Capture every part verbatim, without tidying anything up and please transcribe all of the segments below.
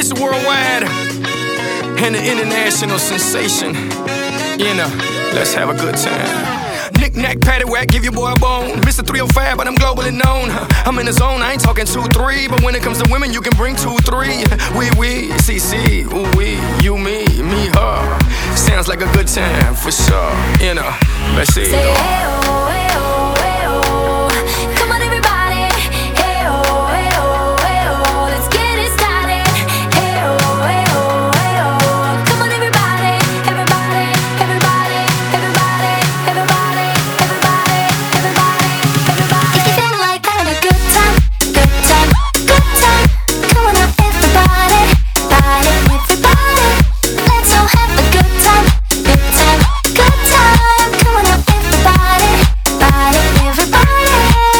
Mister Worldwide and the international sensation. You know, let's have a good time. Knick-knack, paddywhack, give your boy a bone. Mister three oh five, but I'm globally known. I'm in the zone, I ain't talking two three, but when it comes to women, you can bring two three. We, we, C, C, ooh, we, you, me, me, her. Sounds like a good time, for sure. You know, let's see. Say, hey, oh, hey, oh, hey, oh. Come on, everybody. Hey, oh, hey, oh, hey, oh. Let's get it started. Hey, oh, hey, oh, hey, oh. Come on, everybody. Everybody, everybody, everybody, everybody, everybody, everybody, everybody. If you feel like having a good time, good time, good time. Come on up, everybody. Body, everybody. Let's all have a good time, good time, good time. Come on up, everybody. Body, everybody.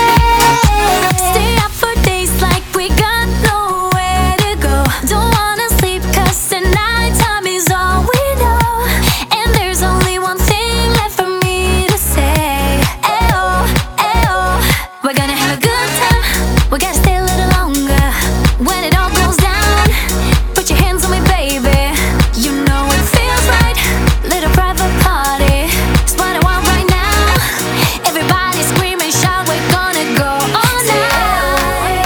Stay up for days like we got nowhere to go. Don't wanna sleep 'cause the nighttime is all we know. And there's only one thing left for me to say. Ayo, ayo. We're gonna have a good time. We gotta stay a little longer. When it all goes down, put your hands on me, baby. You know it feels right. Little private party. It's what I want right now. Everybody screaming, shout, we're gonna go all night.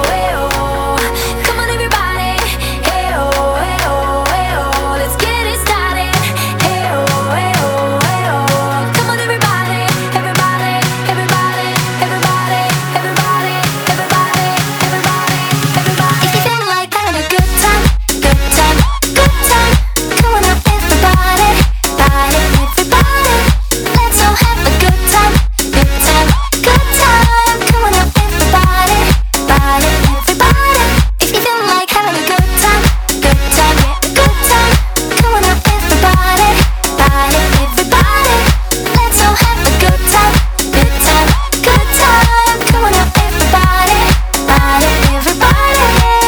Come on, everybody. Hey, oh, hey, oh, hey, oh. Let's get it started. Hey, oh, hey, oh, hey, oh. Come on, everybody. Everybody, everybody, everybody, everybody, everybody, everybody, everybody. If you feel like having a good time, good time, good time. Come on up, everybody. Body, everybody. Let's all have a good time, good time, good time. Come on up, everybody. Body, everybody. If you feel like having a good time, good time, good time. Come on up, everybody. Body, everybody. Let's all have a good time, good time, good time. Come on up, everybody. Body, everybody.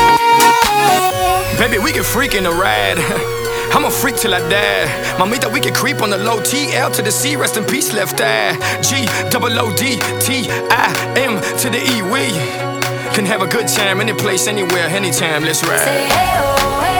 Baby, we can freak in the ride. I'm a freak till I die. Mamita, we can creep on the low. T L to the C, rest in peace, left eye. G, double O D, T, I, M to the E. We can have a good time any place, anywhere, anytime. Let's ride. Say, hey, oh, hey,